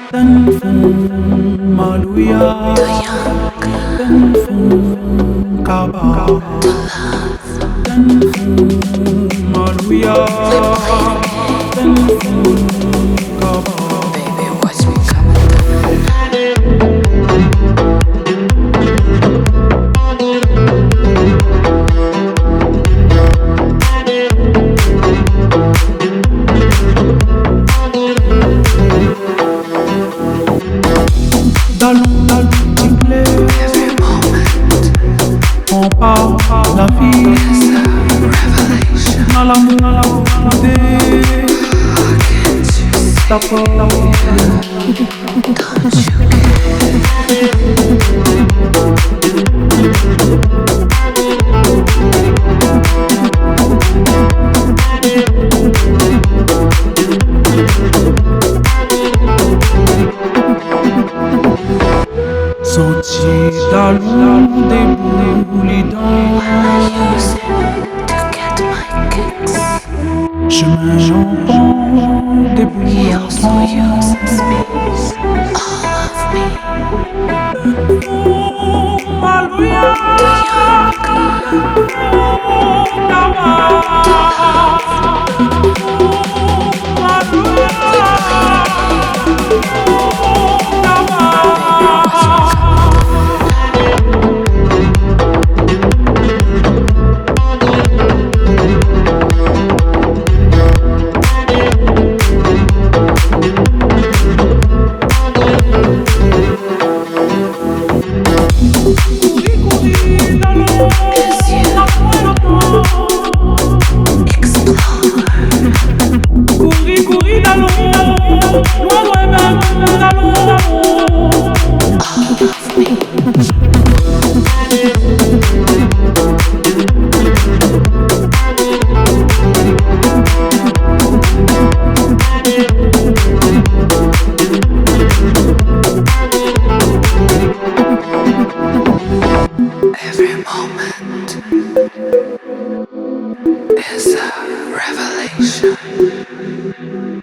Dan fun maluya, dan fun kaba, dan fun maluya, dan fun kaba. Baby, watch me coming. Dans le plaît, Every moment on parle la vie, is a revelation. dans l'amour, l'idée, Can't you see? ta porte. Don't you Sentier d'allons déboulé dans use it to get my kicks? chemin en pont He déboulé also uses me, all of me. Cause you explore. Courir d'allons, loin même d'allons. All of me. Every moment is a revelation.